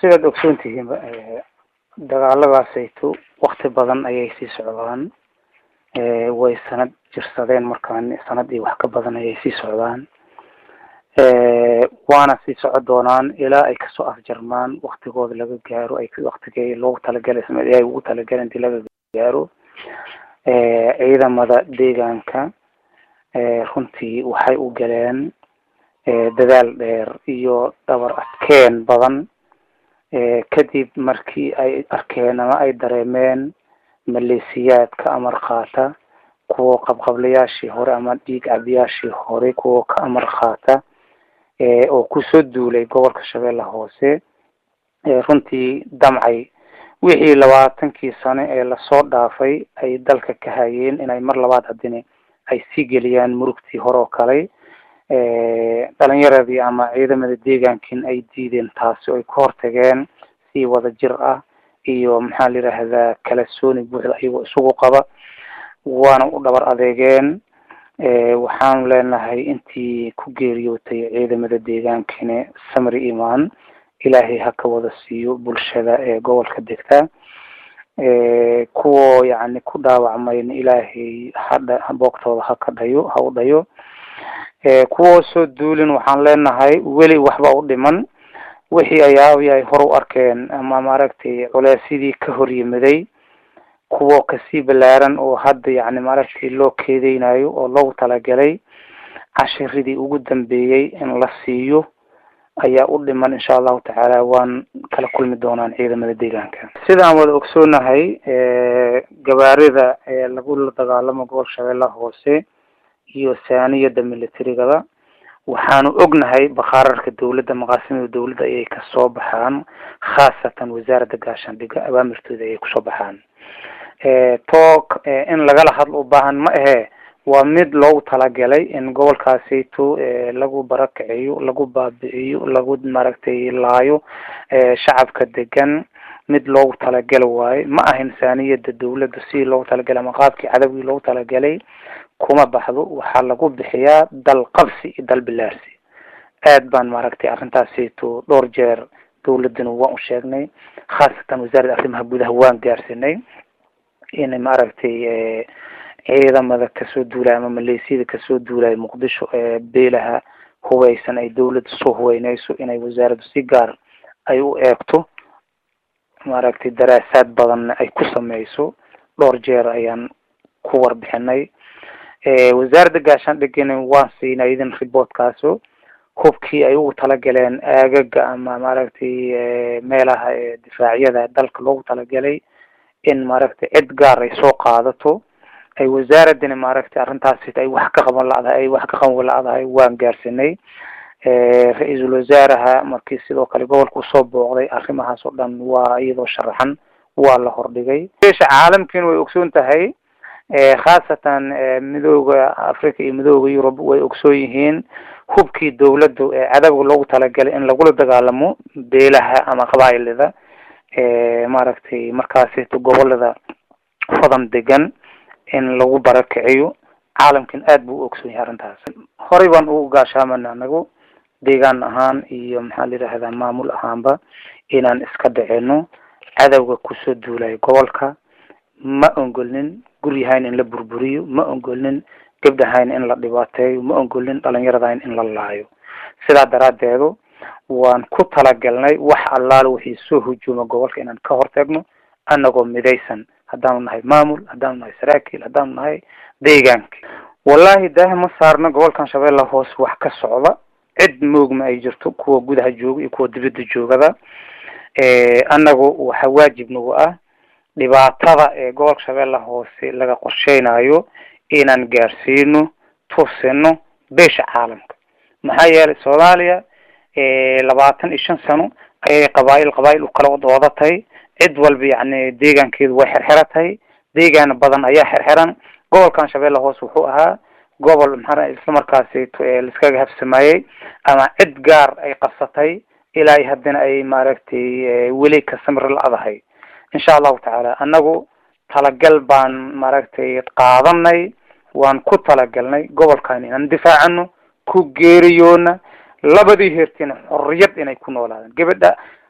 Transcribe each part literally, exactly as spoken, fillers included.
sida ogsoontihiin dagaaladaasaytu waqti badan ayay sii socdaan ee way sanad jirsadeen markaan sanadii wax ka badan ayay sii socdaan ee waana sii socon doonaan ilaa ay ka soo afjarmaan waqtigooda laga gaaro ay waqtigii loogu talagalay ay ugu talagaleen intii laga gaaro ee ciidamada deegaanka ee runtii waxay u galeen ee dadaal dheer iyo dabar adkeen badan ee kadib markii ay arkeen ama ay dareemeen maleesiyaadka amar qaata kuwa qabqablayaashii hore ama dhiig cabiyaashii hore kuwa ka amar qaata ee oo ku soo duulay gobolka Shabeellaha Hoose ee runtii damcay wixii labaatankii sano ee la soo dhaafay ay dalka ka hayeen inay mar labaad hadina ay sii geliyaan murugtii hore oo kale ee dhalinyaradii ama ciidamada deegaankin ay diideen taasi oo ay ka hortageen si wada jir ah iyo maxaa la yiraahdaa kala sooni buuxda ayagoo isugu qaba waana u dhabar adeegeen ee waxaan leenahay intii ku geeriyootay ciidamada deegaankina samri imaan ilaahay ha ka wada siiyo bulshada ee gobolka degta ee kuwa yaani ku dhaawacmayna ilaahay hadda boogtooda ha ka dhayo ha u dhayo ee kuwa soo duulin waxaan leenahay weli waxba u dhiman wixii ayaa ay hor u arkeen ama maaragtay culeysidii ka hor yimaday kuwa ka sii balaaran oo hadda yaani maaragtay loo keedeynayo oo loogu talagalay cashiradii ugu dambeeyay in la siiyo ayaa u dhiman insha Allah ta'ala waan kala kulmi doonaan ciidamada deegaanka sidaan wada ogsoonahay ee gabaarida ee lagu dagaalamo gobolka Shabeellaha Hoose iyo saaniyada militariga waxaanu ognahay bakhaararka dawladda maqaasimada dawladda ay ka soo baxaan khaasatan wasaaradda gaashaandhigga awaamirtooda ay ku soo baxaan ee took in laga hadlo u baahan ma ahe waa mid loo talagalay in gobolkaasaytu ee lagu barakaciyo lagu baabi'iyo lagu maragtay laayo ee shacabka degan mid loo talagalay waay ma ahin saaniyada dawladda si loo talagalay maqaadkii cadawgi loo talagalay kuma baxdo waxa lagu bixiyaa dal qabsi dal bilaarsi aad baan maragtay arrintaasaytu dhowr jeer dawladdan waa u sheegnay khaasatan wasaaradda arrimaha gudaha waan gaarsinay in maragtay ee ciidamada ka soo duulay ama maleesiyada ka soo duulay muqdisho ee beelaha hubaysan ay dawladda soo huwaynayso inay wasaaraddu si gaar ay u eegto maragtay daraasaad badan ay ku sameeyso dhowr jeer ayaan ku warbixinay ee wasaaradda gaashaandhigga waan siinay idin reportkaaso hubkii ay ugu talagaleen aagaga ama maragtay meelaha difaacyada dalka loogu talagalay in maragtay cid gaar ay soo qaadato ay wasaaraddan maragtay arrintaasi ay wax ka qaban laadahay ay wax ka qaban laadahay waan gaarsinay ee ra'iisul wasaaraha markii sidoo kale gobolku soo booqday arrimahaas oo dhan waa iyadoo sharaxan waa la hordhigay beesha caalamkiin way ogsoon tahay ee khaasatan midowga Afrika iyo midowga Yurub way ogsoon yihiin hubkii dawladda ee cadawga loogu talagalay in lagu dagaalamo beelaha ama qabaa'ilada ee maragtay markaas gobolada fadan degan in lagu barakaciyo caalamkan aad buu ogsoon yahay arrintaas horay baan ugu gaashaamana anagu deegaan ahaan iyo maxaa la yiraahdaa maamul ahaanba inaan iska dhicino cadawga ku soo duulay gobolka ma ongolnin guryahayn in la burburiyo ma ongolnin gabdhahayn in la dhibaateeyo ma ongolnin dhalinyaradayn in la laayo sidaa daraadeedu waan ku talagalnay wax allaal wixii soo hujuuma gobolka inaan ka hortagno anagoo midaysan haddaan nahay maamul haddaan nahay saraakiil haddaan nahay deegaanka wallahi daahima saarna gobolkan Shabeellaha Hoose wax ka socda cid moogma ay jirto kuwa gudaha jooga iyo kuwa dibadda joogada ee anagu waxa waajib nagu ah dhibaatada ee gobolka Shabeellaha Hoose laga qorsheynayo inaan gaarsiino tusino beesha caalamka maxaa yeelay Soomaaliya ee labaatan iyo shan sano ay qabaa'il qabaa'il u kala wadaatay cid walba yaani deegaankeedu way xirxiratay deegaan badan ayaa xirxiran gobolkan Shabeellaha Hoose wuxuu ahaa gobol maxaa isla markaasi la iskaga hafsamayay ama cid gaar ay qabsatay ilaa haddana ay maaragtay weli ka samir la adahay insha Allah ta'ala anagu talagal baan maaragtay qaadanay waan ku talagalnay gobolkan inaan difaacano ku geeriyoona labadii heertina xorriyad inay ku noolaadaan gabadha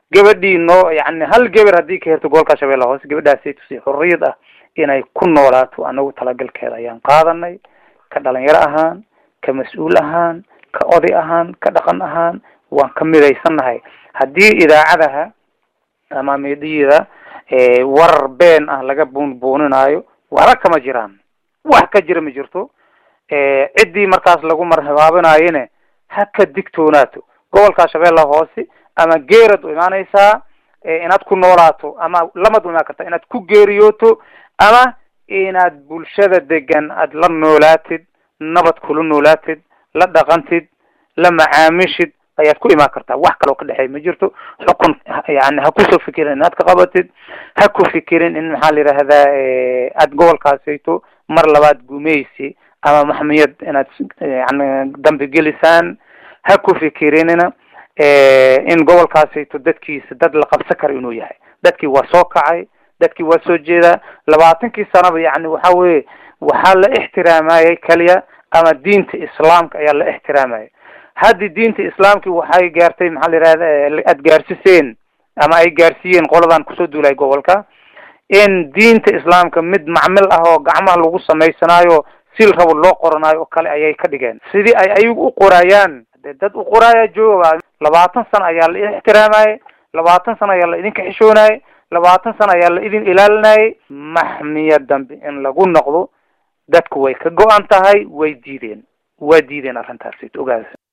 gabadhii noo yani hal gabar haddii ka herto gobolka shabeellaha hoose gabadhaasay tusi xurriyad ah inay ku noolaato anagu talagalkeeda ayaan qaadanay ka dhalinyaro ahaan ka mas-uul ahaan ka oday ahaan ka dhaqan ahaan waan ka midaysanahay haddii idaacadaha ama meediyada warar been ah laga buunbuuninayo wara kama jiraan wax ka jira ma jirto ciddii markaas lagu marhabaabinaayene ha ka digtoonaato gobolka shabeellaha hoose ama geerad u imaanaysaa inaad ku noolaato ama lamad u imaan karta inaad ku geeriyooto ama inaad bulshada degan aad la noolaatid nabad kula noolaatid la dhaqantid la macaamishid ayaad ku imaan kartaa wax kaloo ka dhexeey ma jirto xukun yani ha kusoo fikirin inaad ka qabatid ha ku fikirin in maxaa la yidhaahdaa aad gobolkaasayto mar labaad gumaysi ama maxmiyad inaad yani dambi gelisaan ha ku fikirinina in gobolkaasayto dadkiisa dad la qabsan karo inuu yahay dadkii waa soo kacay dadkii waa soo jeedaa labaatankii sanaba yani waxa weye waxaa la ixtiraamayay kaliya ama diinta islaamka ayaa la ixtiraamayay haddi diinta islaamki waxay gaartay maxaa la yidhahda aad gaarsiseen ama ay gaarsiiyeen qoladan kusoo duulay gobolka in diinta islaamka mid macmil ah oo gacmaha lagu samaysanaayo sil rabo loo qoranayo oo kale ayay ka dhigeen sidii ay ayagu u qorayaan dee dad u qoraya jooga labaatan sano ayaa la ixtiraamayay labaatan sano ayaa la idinka xishoonayay labaatan sano ayaa la idin ilaalinayay maxmiya dambe in lagu noqdo dadku way ka go-an tahay way diideen waa diideen arrintaasi ogaada